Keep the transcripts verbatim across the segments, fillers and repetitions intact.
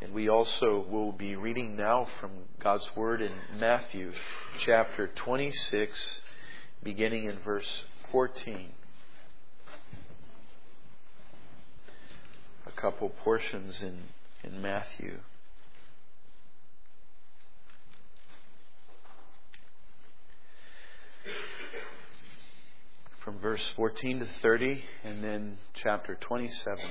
And we also will be reading now from God's Word in Matthew chapter twenty-six, beginning in verse fourteen. A couple portions in, in Matthew. From verse fourteen to thirty, and then chapter twenty-seven.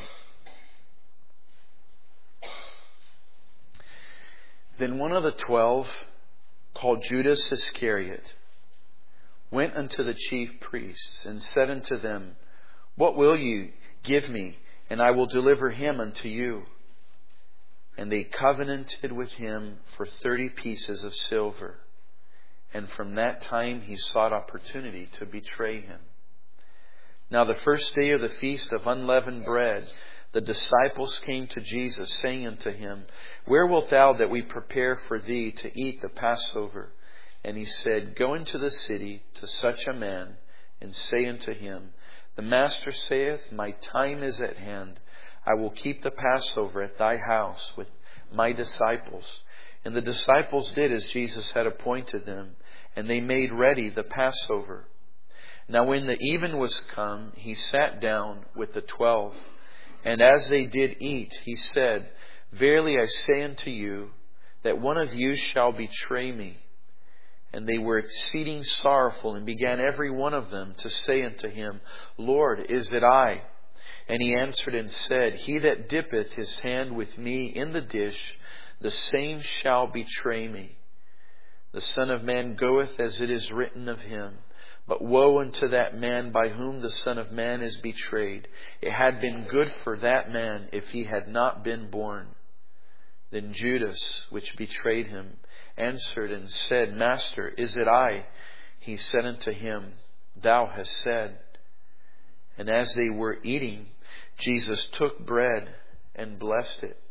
Then one of the twelve, called Judas Iscariot, went unto the chief priests, and said unto them, What will you give me, and I will deliver him unto you? And they covenanted with him for thirty pieces of silver. And from that time he sought opportunity to betray him. Now the first day of the feast of unleavened bread, the disciples came to Jesus, saying unto him, Where wilt thou that we prepare for thee to eat the Passover? And he said, Go into the city to such a man, and say unto him, The Master saith, My time is at hand. I will keep the Passover at thy house with my disciples. And the disciples did as Jesus had appointed them, and they made ready the Passover. Now when the even was come, he sat down with the twelve. And as they did eat, he said, Verily I say unto you, that one of you shall betray me. And they were exceeding sorrowful, and began every one of them to say unto him, Lord, is it I? And he answered and said, He that dippeth his hand with me in the dish, the same shall betray me. The Son of Man goeth as it is written of him. But woe unto that man by whom the Son of Man is betrayed. It had been good for that man if he had not been born. Then Judas, which betrayed him, answered and said, Master, is it I? He said unto him, Thou hast said. And as they were eating, Jesus took bread and blessed it,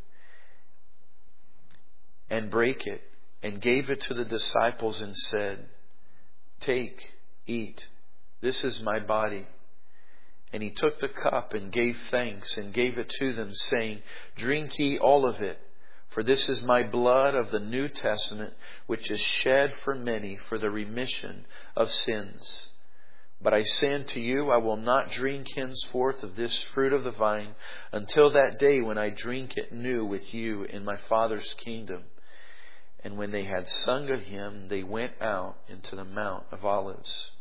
and brake it, and gave it to the disciples, and said, Take, eat, this is my body. And he took the cup and gave thanks and gave it to them, saying, Drink ye all of it, for this is my blood of the New Testament, which is shed for many for the remission of sins. But I say unto you, I will not drink henceforth of this fruit of the vine until that day when I drink it new with you in my Father's kingdom. And when they had sung a hymn, they went out into the Mount of Olives.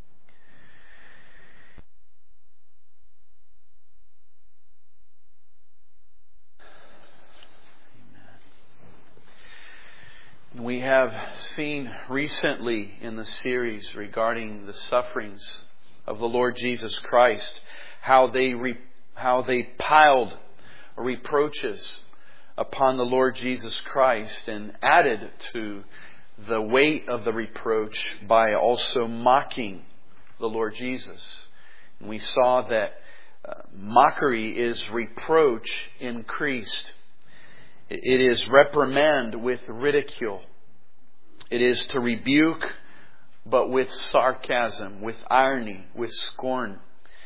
We have seen recently in the series regarding the sufferings of the Lord Jesus Christ, how they re, how they piled reproaches upon the Lord Jesus Christ and added to the weight of the reproach by also mocking the Lord Jesus. And we saw that uh, mockery is reproach increased. It is reprimand with ridicule. It is to rebuke, but with sarcasm, with irony, with scorn.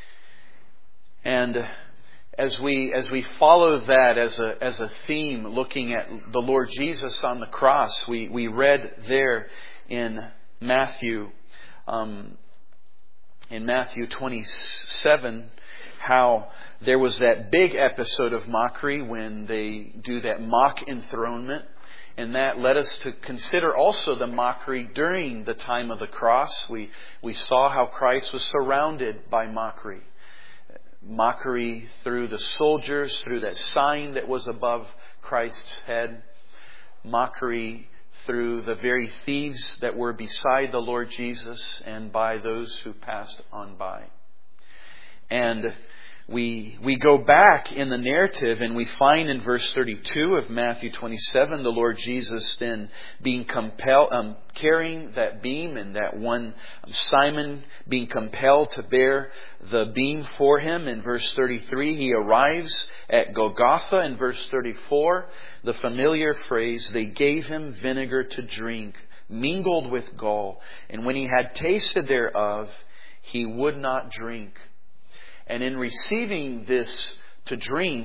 And as we as we follow that as a as a theme, looking at the Lord Jesus on the cross, we we read there in Matthew, um, in Matthew twenty-seven. How there was that big episode of mockery when they do that mock enthronement. And that led us to consider also the mockery during the time of the cross. We, we saw how Christ was surrounded by mockery. Mockery through the soldiers, through that sign that was above Christ's head. Mockery through the very thieves that were beside the Lord Jesus and by those who passed on by. And we we go back in the narrative and we find in verse thirty-two of Matthew twenty-seven, the Lord Jesus then being compelled, um, carrying that beam, and that one um, Simon being compelled to bear the beam for him. In verse thirty-three, he arrives at Golgotha. In verse thirty-four, the familiar phrase, they gave him vinegar to drink, mingled with gall. And when he had tasted thereof, he would not drink. And in receiving this to drink,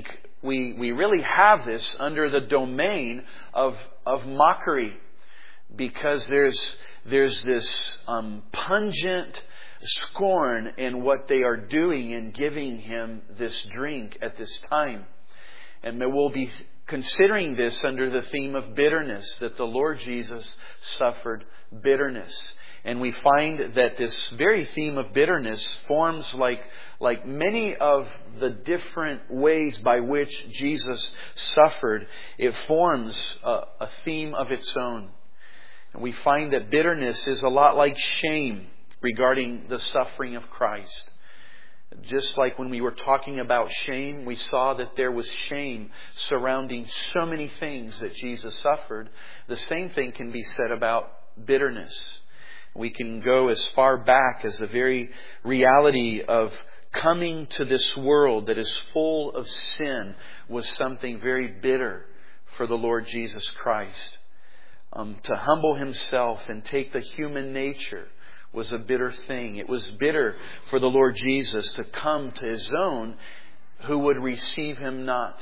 we, we really have this under the domain of, of mockery. Because there's, there's this um, pungent scorn in what they are doing in giving him this drink at this time. And we'll be considering this under the theme of bitterness, that the Lord Jesus suffered bitterness. And we find that this very theme of bitterness forms like, like many of the different ways by which Jesus suffered. It forms a, a theme of its own. And we find that bitterness is a lot like shame regarding the suffering of Christ. Just like when we were talking about shame, we saw that there was shame surrounding so many things that Jesus suffered. The same thing can be said about bitterness. We can go as far back as the very reality of coming to this world that is full of sin was something very bitter for the Lord Jesus Christ. Um, to humble himself and take the human nature was a bitter thing. It was bitter for the Lord Jesus to come to his own who would receive him not.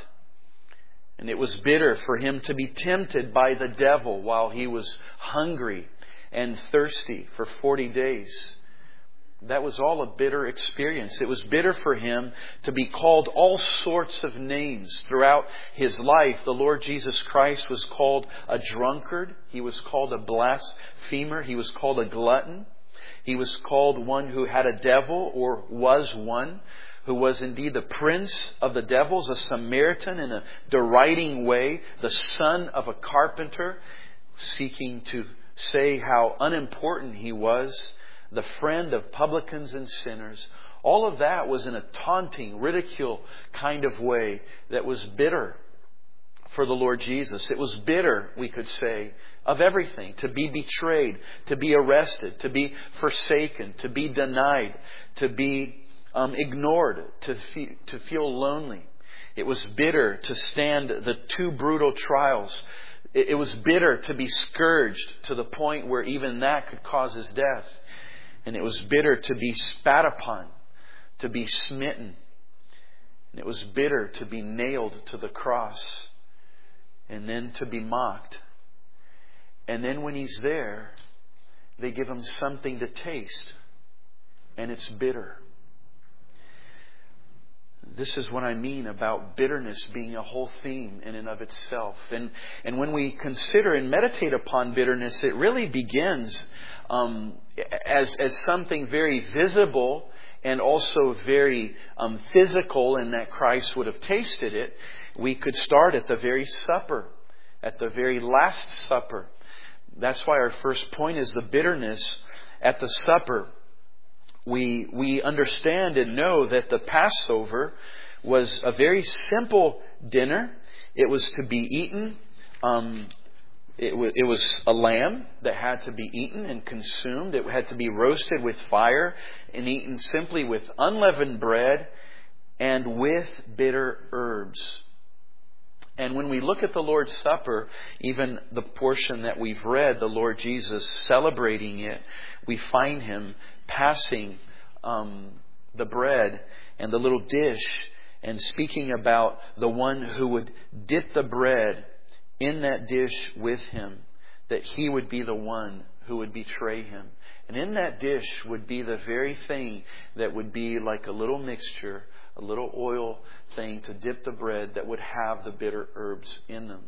And it was bitter for him to be tempted by the devil while he was hungry and thirsty for forty days. That was all a bitter experience. It was bitter for him to be called all sorts of names throughout his life. The Lord Jesus Christ was called a drunkard. He was called a blasphemer. He was called a glutton. He was called one who had a devil, or was one who was indeed the prince of the devils, a Samaritan in a deriding way, the son of a carpenter, seeking to say how unimportant he was, the friend of publicans and sinners. All of that was in a taunting, ridicule kind of way that was bitter for the Lord Jesus. It was bitter, we could say, of everything. To be betrayed, to be arrested, to be forsaken, to be denied, to be um, ignored, to, fe- to feel lonely. It was bitter to stand the two brutal trials. It, it was bitter to be scourged to the point where even that could cause his death. And it was bitter to be spat upon, to be smitten. And it was bitter to be nailed to the cross and then to be mocked. And then when he's there, they give him something to taste. And it's bitter. This is what I mean about bitterness being a whole theme in and of itself. And and when we consider and meditate upon bitterness, it really begins um, as as something very visible and also very um, physical, in that Christ would have tasted it. We could start at the very supper, at the very last supper. That's why our first point is the bitterness at the supper. We we understand and know that the Passover was a very simple dinner. It was to be eaten. Um, it, w- it was a lamb that had to be eaten and consumed. It had to be roasted with fire and eaten simply with unleavened bread and with bitter herbs. And when we look at the Lord's Supper, even the portion that we've read, the Lord Jesus celebrating it, we find him passing um, the bread and the little dish and speaking about the one who would dip the bread in that dish with him, that he would be the one who would betray him. And in that dish would be the very thing that would be like a little mixture, a little oil thing to dip the bread that would have the bitter herbs in them,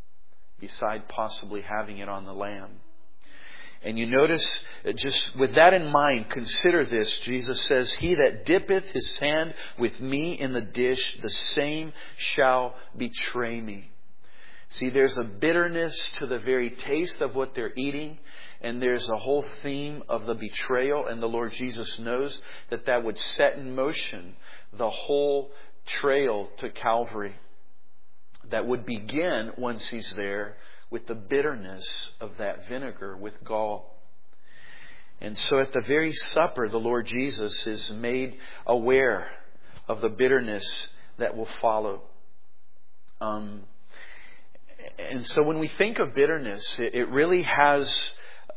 beside possibly having it on the lamb. And you notice, just with that in mind, consider this. Jesus says, "He that dippeth his hand with me in the dish, the same shall betray me." See, there's a bitterness to the very taste of what they're eating. And there's a whole theme of the betrayal. And the Lord Jesus knows that that would set in motion the whole trail to Calvary. That would begin, once he's there, with the bitterness of that vinegar with gall. And so at the very supper, the Lord Jesus is made aware of the bitterness that will follow. Um, and so when we think of bitterness, it, it really has,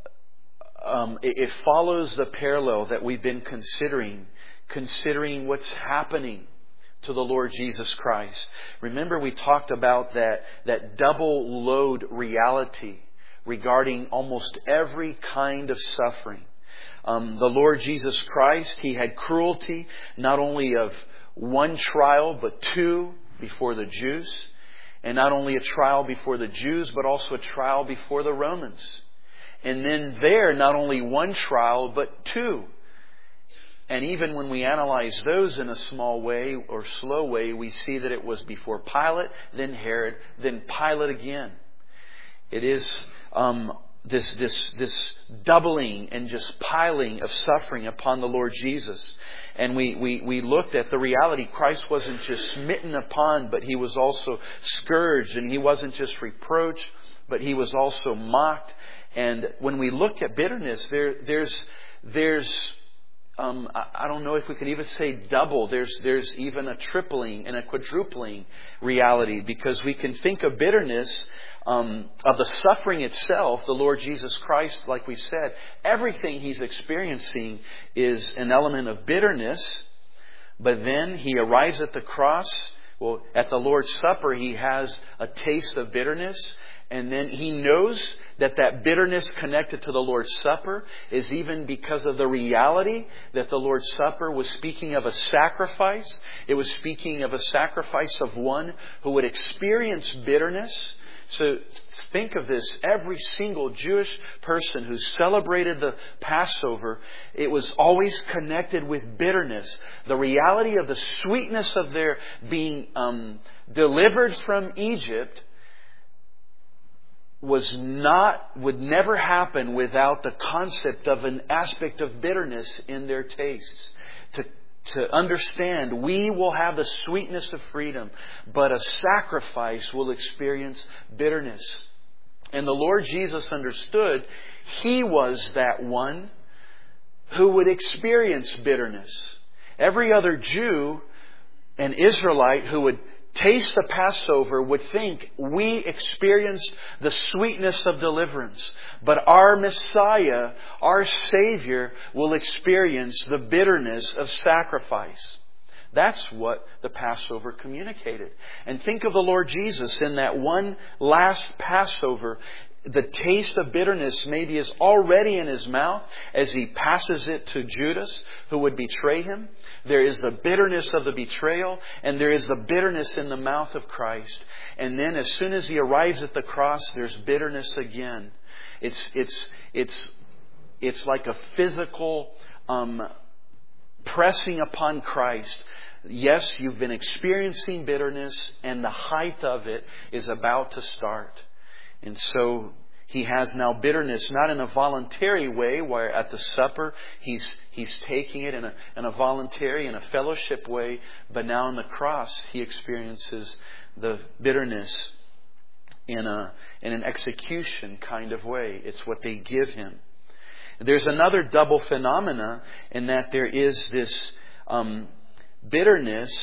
um, it, it follows the parallel that we've been considering, considering what's happening to the Lord Jesus Christ. Remember, we talked about that, that double load reality regarding almost every kind of suffering. Um, the Lord Jesus Christ, He had cruelty not only of one trial, but two before the Jews. And not only a trial before the Jews, but also a trial before the Romans. And then there, not only one trial, but two. And even when we analyze those in a small way or slow way, we see that it was before Pilate, then Herod, then Pilate again. It is um, this this this doubling and just piling of suffering upon the Lord Jesus. And we, we, we looked at the reality. Christ wasn't just smitten upon, but He was also scourged. And He wasn't just reproached, but He was also mocked. And when we look at bitterness, there there's there's Um, I don't know if we could even say double. There's there's even a tripling and a quadrupling reality, because we can think of bitterness, um, of the suffering itself. The Lord Jesus Christ, like we said, everything He's experiencing is an element of bitterness. But then He arrives at the cross. Well, at the Lord's Supper, He has a taste of bitterness. And then He knows that that bitterness connected to the Lord's Supper is even because of the reality that the Lord's Supper was speaking of a sacrifice. It was speaking of a sacrifice of one who would experience bitterness. So think of this. Every single Jewish person who celebrated the Passover, it was always connected with bitterness. The reality of the sweetness of their being um, delivered from Egypt was not, would never happen without the concept of an aspect of bitterness in their tastes. To, to understand, we will have the sweetness of freedom, but a sacrifice will experience bitterness. And the Lord Jesus understood He was that one who would experience bitterness. Every other Jew and Israelite who would taste the Passover would think we experienced the sweetness of deliverance. But our Messiah, our Savior, will experience the bitterness of sacrifice. That's what the Passover communicated. And think of the Lord Jesus in that one last Passover. The taste of bitterness maybe is already in His mouth as He passes it to Judas, who would betray Him. There is the bitterness of the betrayal, and there is the bitterness in the mouth of Christ. And then as soon as He arrives at the cross, there's bitterness again. It's it's it's it's like a physical um, pressing upon Christ. Yes, you've been experiencing bitterness, and the height of it is about to start. And so He has now bitterness, not in a voluntary way, where at the supper He's He's taking it in a, in a voluntary, in a fellowship way, but now on the cross He experiences the bitterness in a in an execution kind of way. It's what they give Him. There's another double phenomena in that there is this um, bitterness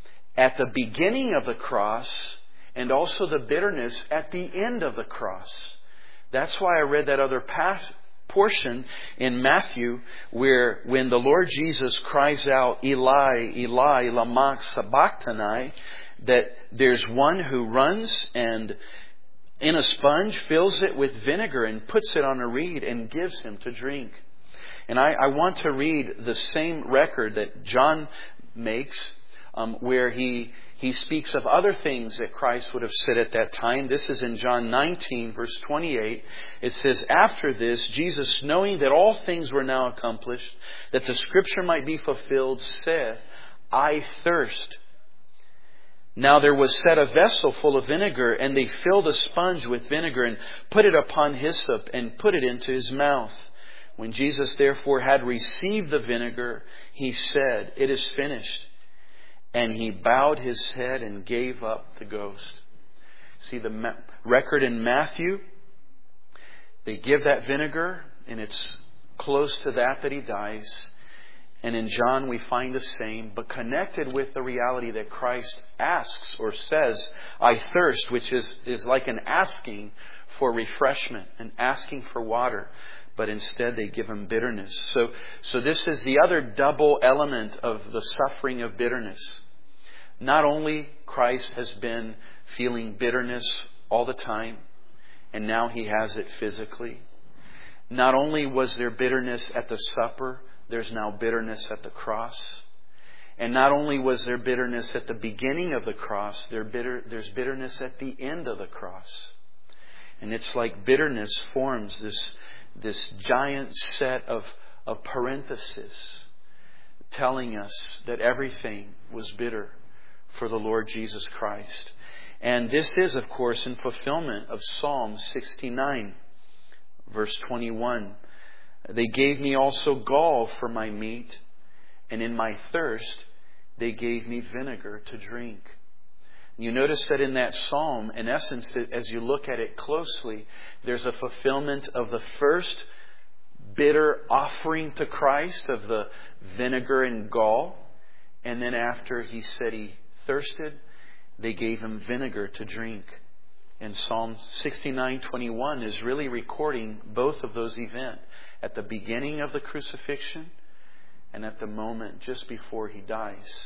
at the beginning of the cross, and also the bitterness at the end of the cross. That's why I read that other pas- portion in Matthew where when the Lord Jesus cries out, Eli, Eli, lama sabachthani, that there's one who runs and in a sponge fills it with vinegar and puts it on a reed and gives him to drink. And I, I want to read the same record that John makes um, where he He speaks of other things that Christ would have said at that time. This is in John nineteen, verse twenty-eight. It says, after this, Jesus, knowing that all things were now accomplished, that the Scripture might be fulfilled, said, I thirst. Now there was set a vessel full of vinegar, and they filled a sponge with vinegar and put it upon hyssop and put it into His mouth. When Jesus therefore had received the vinegar, He said, it is finished. And He bowed His head and gave up the ghost. See the ma- record in Matthew? They give that vinegar, and it's close to that that He dies. And in John we find the same, but connected with the reality that Christ asks or says, I thirst, which is, is like an asking for refreshment, an asking for water. But instead they give Him bitterness. So, so this is the other double element of the suffering of bitterness. Not only Christ has been feeling bitterness all the time, and now He has it physically. Not only was there bitterness at the supper, there's now bitterness at the cross. And not only was there bitterness at the beginning of the cross, there bitter, there's bitterness at the end of the cross. And it's like bitterness forms this, this giant set of, of parentheses telling us that everything was bitter for the Lord Jesus Christ. And this is, of course, in fulfillment of Psalm sixty-nine, verse twenty-one. They gave me also gall for my meat, and in my thirst they gave me vinegar to drink. You notice that in that psalm, in essence, as you look at it closely, there's a fulfillment of the first bitter offering to Christ of the vinegar and gall. And then after He said He thirsted, they gave Him vinegar to drink. And Psalm sixty-nine twenty-one is really recording both of those events at the beginning of the crucifixion and at the moment just before He dies.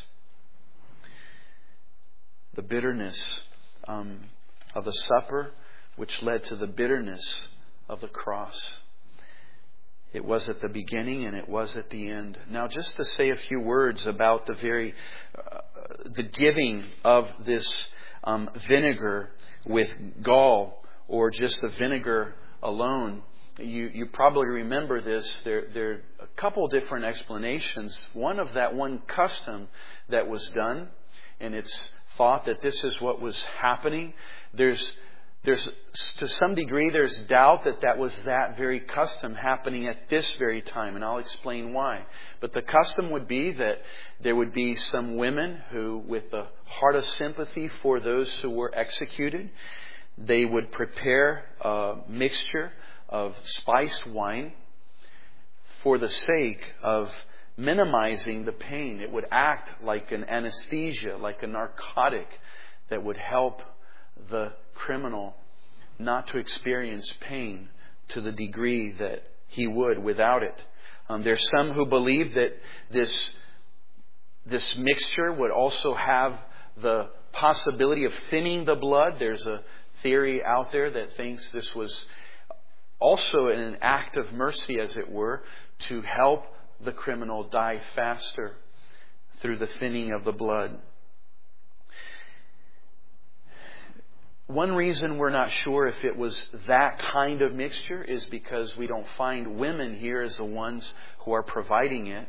The bitterness um, of the supper, which led to the bitterness of the cross. It was at the beginning and it was at the end. Now, just to say a few words about the very, uh, the giving of this um, vinegar with gall, or just the vinegar alone. You you probably remember this. There there are a couple different explanations. One of that one custom that was done, and it's thought that this is what was happening. There's there's to some degree there's doubt that that was that very custom happening at this very time, and I'll explain why. But the custom would be that there would be some women who, with a heart of sympathy for those who were executed, they would prepare a mixture of spiced wine for the sake of minimizing the pain. It would act like an anesthesia, like a narcotic that would help the criminal not to experience pain to the degree that he would without it. Um, there's some who believe that this this mixture would also have the possibility of thinning the blood. There's a theory out there that thinks this was also an act of mercy, as it were, to help the criminal die faster through the thinning of the blood. One reason we're not sure if it was that kind of mixture is because we don't find women here as the ones who are providing it.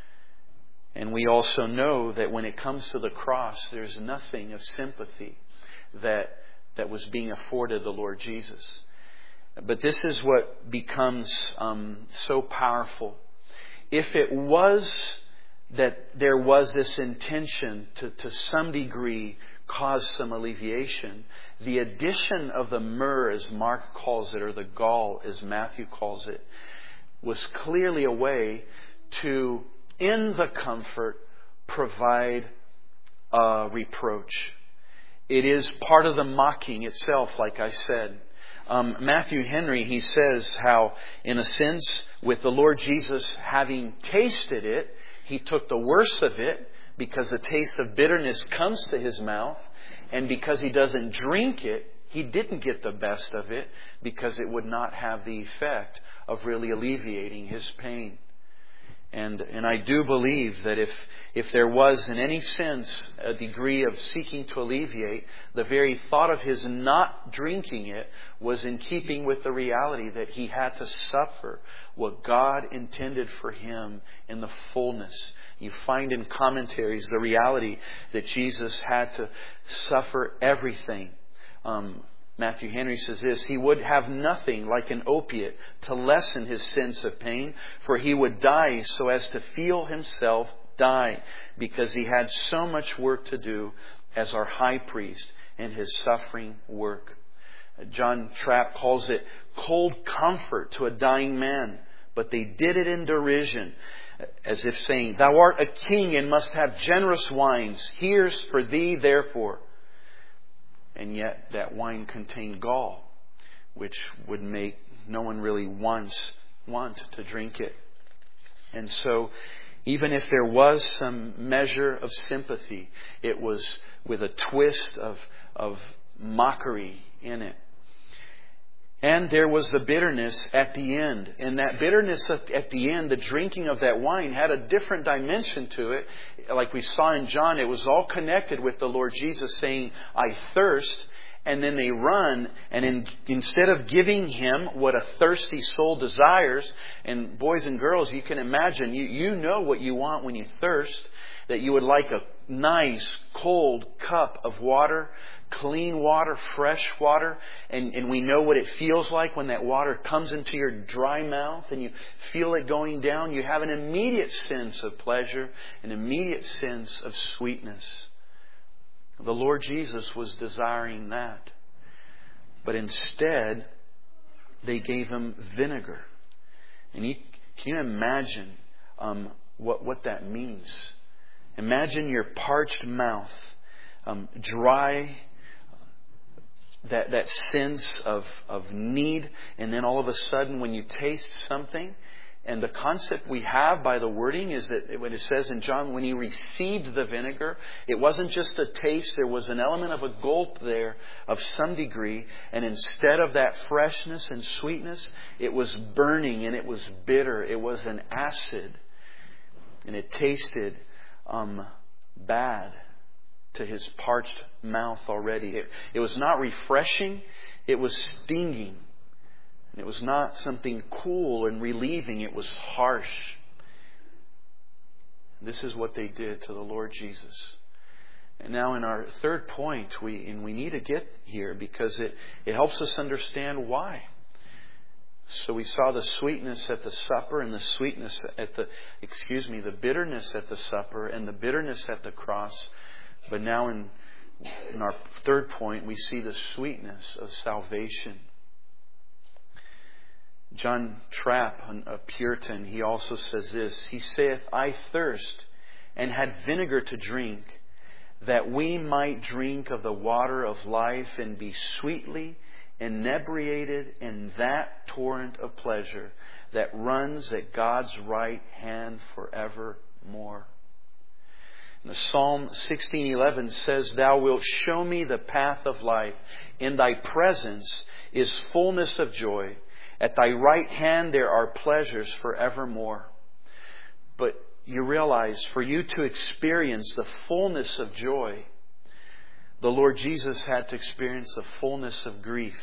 And we also know that when it comes to the cross, there's nothing of sympathy that that was being afforded the Lord Jesus. But this is what becomes um, so powerful. If it was that there was this intention to, to some degree, cause some alleviation, the addition of the myrrh, as Mark calls it, or the gall, as Matthew calls it, was clearly a way to, in the comfort, provide a reproach. It is part of the mocking itself, like I said. Um, Matthew Henry, he says how, in a sense, with the Lord Jesus having tasted it, he took the worst of it because the taste of bitterness comes to his mouth. And because he doesn't drink it, he didn't get the best of it because it would not have the effect of really alleviating his pain. And and I do believe that if if there was in any sense a degree of seeking to alleviate, the very thought of his not drinking it was in keeping with the reality that he had to suffer what God intended for him in the fullness. You find in commentaries the reality that Jesus had to suffer everything. Um, Matthew Henry says this: he would have nothing like an opiate to lessen his sense of pain, for he would die so as to feel himself die, because he had so much work to do as our high priest in his suffering work. John Trapp calls it cold comfort to a dying man, but they did it in derision, as if saying, "Thou art a king and must have generous wines. Here's for thee, therefore." And yet that wine contained gall, which would make no one really wants want to drink it. And so Even if there was some measure of sympathy, it was with a twist of, of mockery in it. And there was the bitterness at the end. And that bitterness at the end, the drinking of that wine, had a different dimension to it. Like we saw in John, it was all connected with the Lord Jesus saying, I thirst. And then they run, and in, instead of giving Him what a thirsty soul desires, and boys and girls, you can imagine, you, you know what you want when you thirst, that you would like a nice, cold cup of water, clean water, fresh water, and, and we know what it feels like when that water comes into your dry mouth and you feel it going down. You have an immediate sense of pleasure, an immediate sense of sweetness. The Lord Jesus was desiring that. But instead, they gave Him vinegar. And you, can you imagine um, what, what that means? Imagine your parched mouth, um, dry, that, that sense of, of need. And then all of a sudden, when you taste something, and the concept we have by the wording is that when it says in John, when He received the vinegar, it wasn't just a taste. There was an element of a gulp there of some degree. And instead of that freshness and sweetness, it was burning and it was bitter. It was an acid. And it tasted um, bad to His parched mouth already. It, it was not refreshing. It was stinging. And it was not something cool and relieving. It was harsh. This is what they did to the Lord Jesus. And now in our third point, we and we need to get here because it, it helps us understand why. So we saw the sweetness at the supper and the sweetness at the, excuse me, the bitterness at the supper and the bitterness at the cross. But now in, in our third point, we see the sweetness of salvation. John Trapp, a Puritan, he also says this. He saith, I thirst, and had vinegar to drink, that we might drink of the water of life and be sweetly inebriated in that torrent of pleasure that runs at God's right hand forevermore. And the Psalm sixteen eleven says, Thou wilt show me the path of life. In Thy presence is fullness of joy. At Thy right hand there are pleasures forevermore. But you realize, for you to experience the fullness of joy, the Lord Jesus had to experience the fullness of grief.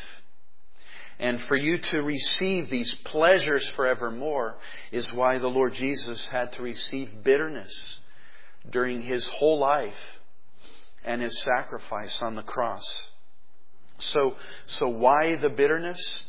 And for you to receive these pleasures forevermore is why the Lord Jesus had to receive bitterness during His whole life and His sacrifice on the cross. So, so why the bitterness?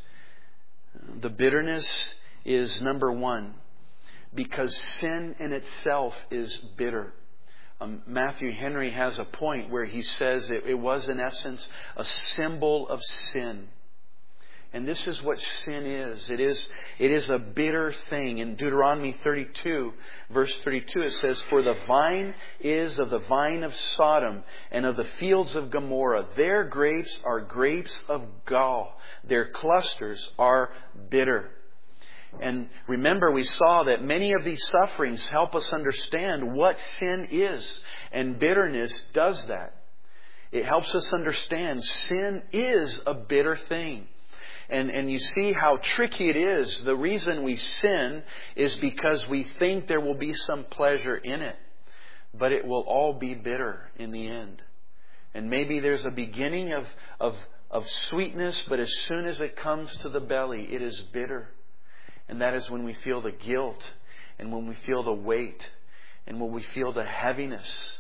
The bitterness is, number one, because sin in itself is bitter. Um, Matthew Henry has a point where he says it, it was in essence a symbol of sin. And this is what sin is. It is, it is a bitter thing. In Deuteronomy thirty-two, verse thirty-two, it says, For the vine is of the vine of Sodom and of the fields of Gomorrah. Their grapes are grapes of gall. Their clusters are bitter. And remember, we saw that many of these sufferings help us understand what sin is. And bitterness does that. It helps us understand sin is a bitter thing. And, and you see how tricky it is. The reason we sin is because we think there will be some pleasure in it. But it will all be bitter in the end. And maybe there's a beginning of, of, of sweetness, but as soon as it comes to the belly, it is bitter. And that is when we feel the guilt, and when we feel the weight, and when we feel the heaviness.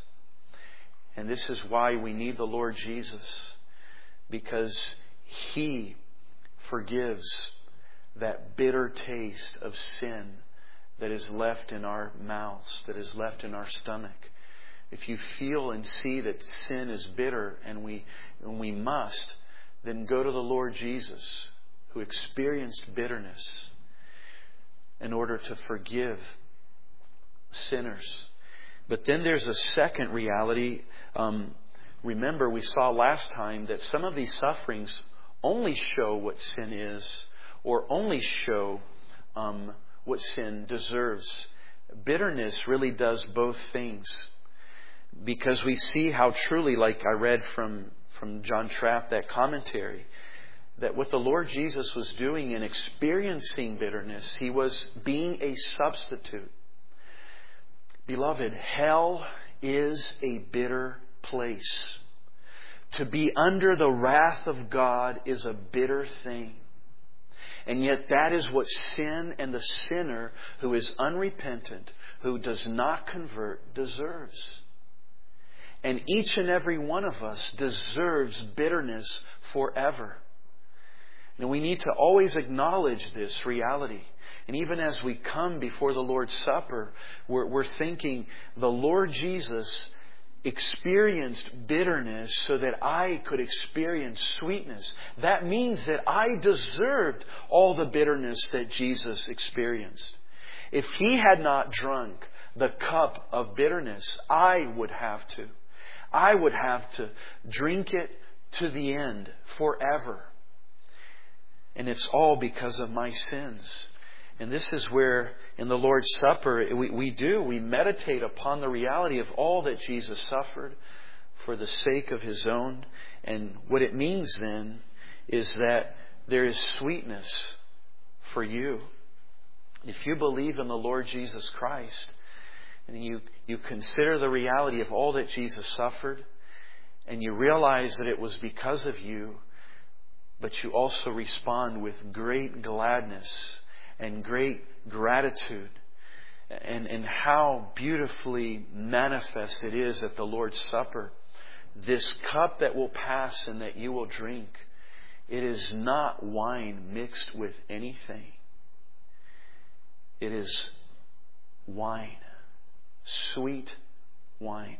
And this is why we need the Lord Jesus. Because He forgives that bitter taste of sin that is left in our mouths, that is left in our stomach. If you feel and see that sin is bitter and we, and we must, then go to the Lord Jesus, who experienced bitterness, in order to forgive sinners. But then there's a second reality. Um, remember, we saw last time that some of these sufferings only show what sin is, or only show um, what sin deserves. bitterness really does both things. Because we see how truly, like I read from, from John Trapp, that commentary, that what the Lord Jesus was doing in experiencing bitterness, He was being a substitute. Beloved, hell is a bitter place. To be under the wrath of God is a bitter thing. And yet that is what sin and the sinner who is unrepentant, who does not convert, deserves. And each and every one of us deserves bitterness forever. And we need to always acknowledge this reality. And even as we come before the Lord's Supper, we're, we're thinking the Lord Jesus experienced bitterness so that I could experience sweetness. That means that I deserved all the bitterness that Jesus experienced. If He had not drunk the cup of bitterness, I would have to. I would have to drink it to the end, forever. And it's all because of my sins. And this is where in the Lord's Supper we, we do. We meditate upon the reality of all that Jesus suffered for the sake of His own. And what it means then is that there is sweetness for you. If you believe in the Lord Jesus Christ, and you, you consider the reality of all that Jesus suffered, and you realize that it was because of you, but you also respond with great gladness and great gratitude, and, and how beautifully manifest it is at the Lord's Supper. This cup that will pass and that you will drink, it is not wine mixed with anything. It is wine. Sweet wine,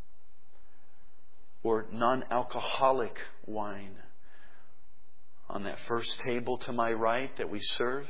or non-alcoholic wine. On that first table to my right that we serve,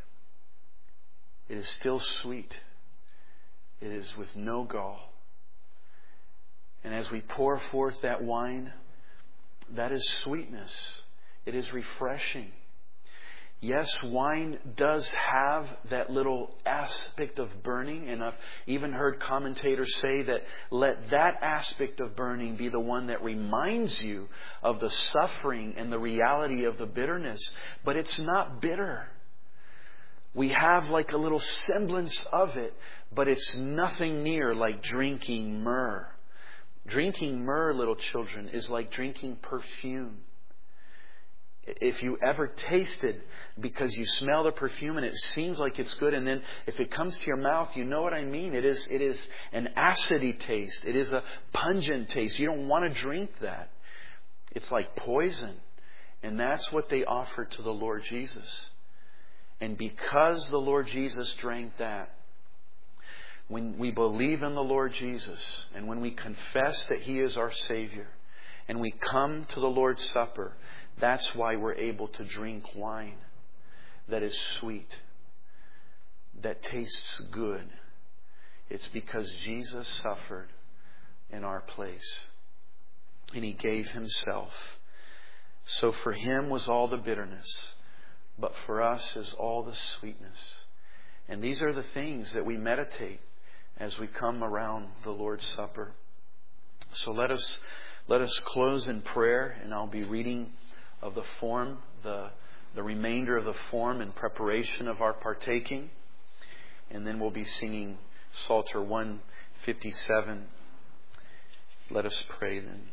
it is still sweet. It is with no gall. And as we pour forth that wine, that is sweetness. It is refreshing. Yes, wine does have that little aspect of burning, and I've even heard commentators say that let that aspect of burning be the one that reminds you of the suffering and the reality of the bitterness. But it's not bitter. We have like a little semblance of it, but it's nothing near like drinking myrrh. Drinking myrrh, little children, is like drinking perfume. If you ever tasted, because you smell the perfume and it seems like it's good, and then if it comes to your mouth, you know what I mean. It is, it is an acidy taste. It is a pungent taste. You don't want to drink that. It's like poison. And that's what they offered to the Lord Jesus. And because the Lord Jesus drank that, when we believe in the Lord Jesus, and when we confess that He is our Savior, and we come to the Lord's Supper, that's why we're able to drink wine that is sweet, that tastes good. It's because Jesus suffered in our place, and He gave Himself. So for Him was all the bitterness, but for us is all the sweetness. And these are the things that we meditate as we come around the Lord's Supper. So let us let us close in prayer, and I'll be reading of the form, the, the remainder of the form in preparation of our partaking. And then we'll be singing Psalter one fifty-seven. Let us pray then.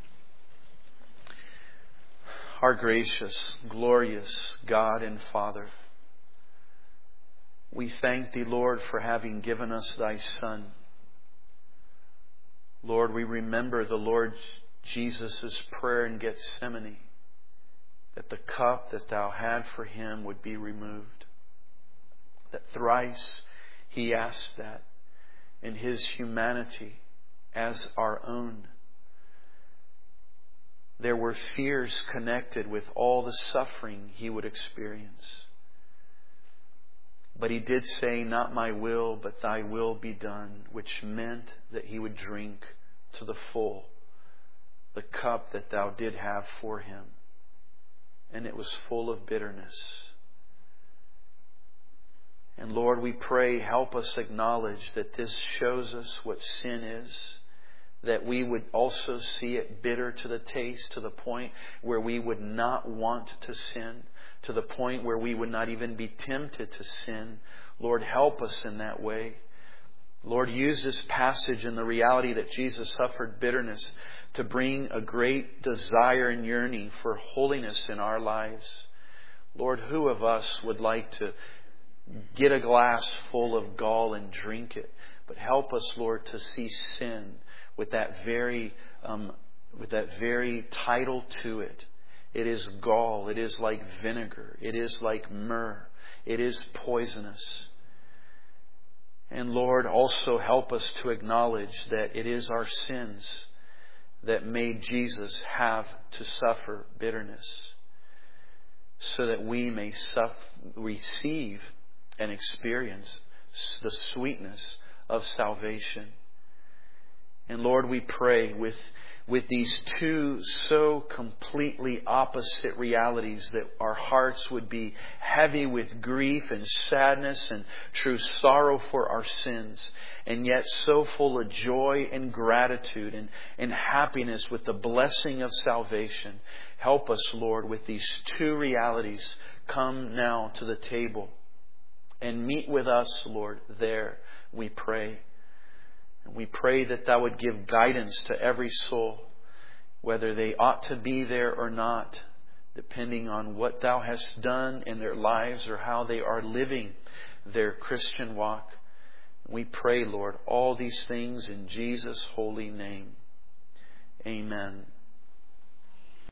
Our gracious, glorious God and Father, we thank Thee, Lord, for having given us Thy Son. Lord, we remember the Lord Jesus' prayer in Gethsemane, that the cup that Thou had for Him would be removed. That thrice He asked that in His humanity as our own. There were fears connected with all the suffering He would experience. But He did say, not my will, but Thy will be done, which meant that He would drink to the full the cup that Thou did have for Him. And it was full of bitterness. And Lord, we pray, help us acknowledge that this shows us what sin is, that we would also see it bitter to the taste, to the point where we would not want to sin, to the point where we would not even be tempted to sin. Lord, help us in that way. Lord, use this passage and the reality that Jesus suffered bitterness to bring a great desire and yearning for holiness in our lives. Lord, who of us would like to get a glass full of gall and drink it? But help us, Lord, to see sin with that very, um, with that very title to it. It is gall. It is like vinegar. It is like myrrh. It is poisonous. And Lord, also help us to acknowledge that it is our sins that made Jesus have to suffer bitterness, so that we may suffer, receive and experience the sweetness of salvation. And Lord, we pray with, with these two so completely opposite realities, that our hearts would be heavy with grief and sadness and true sorrow for our sins, and yet so full of joy and gratitude and, and happiness with the blessing of salvation. Help us, Lord, with these two realities. Come now to the table and meet with us, Lord, there, we pray. And we pray that Thou would give guidance to every soul, whether they ought to be there or not, depending on what Thou hast done in their lives or how they are living their Christian walk. We pray, Lord, all these things in Jesus' holy name. Amen.